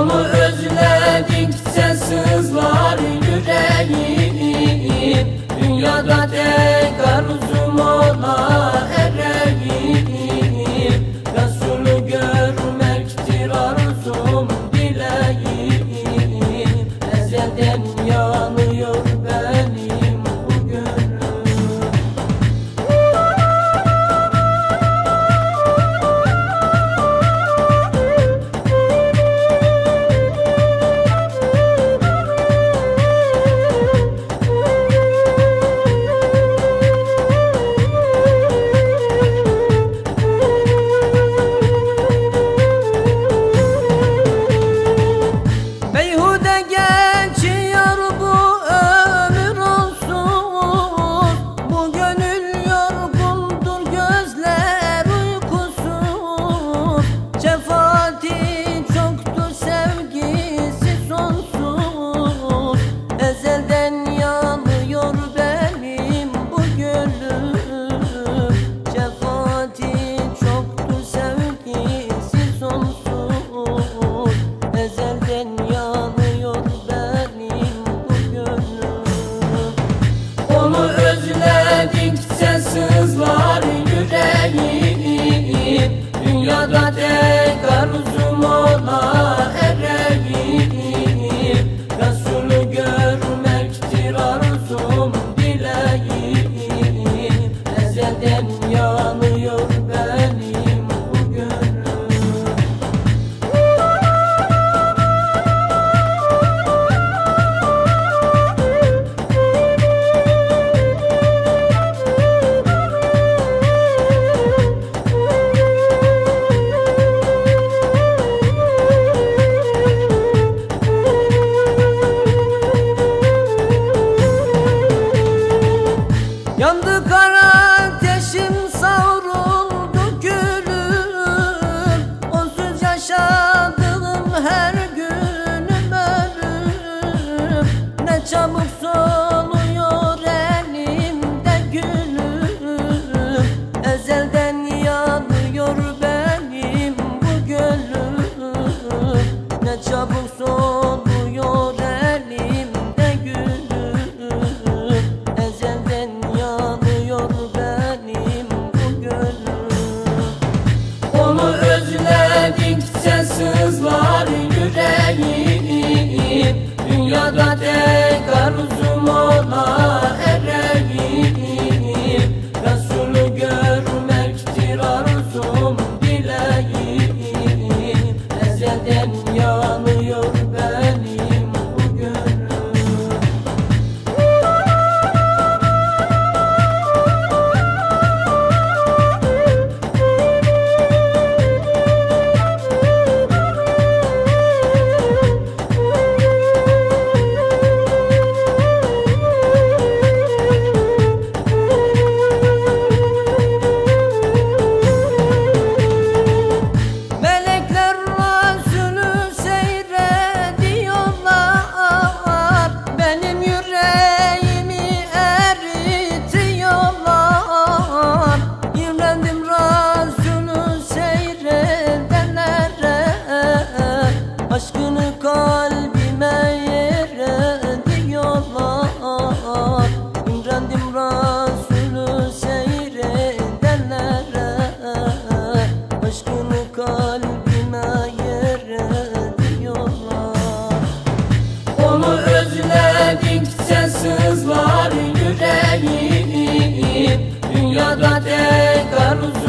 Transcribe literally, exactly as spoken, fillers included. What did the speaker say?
Onu özledikçe sızlar yüreğim. Dünyada tek arzum ola ereyim. Resulü görmektir arzum dileğim. Ezelden yanıyor benim bu gönlüm. Özledikçe sızlar yüreğim. Dünyada tek arzum ola ereyim. Resulü görmektir arzum dileğim. Ezelden yanıyor benim bu gönlüm. Yandı kara ateşim, savruldu gülüm. Onsuz yaşadığım her günüm ölüm. Ne çabuk soluyor elimde gülüm. Ezelden yanıyor benim bu gönlüm. Ne çabuk soluyor elimde gülüm. Ezelden yanıyor benim bu gönlüm. Onu özledikçe sızlar yüreğim. Dünyada tek arzum ola ereyim. Resulü görmektir arzum dileğim. Ezelden yanıyor benim bu gönlüm. Aşkını kalbime yer ediyorlar. İmrendim Resulü seyredenlere. Aşkını kalbime yer ediyorlar. Onu özledikçe sızlar yüreğim. Dünyada tek arzum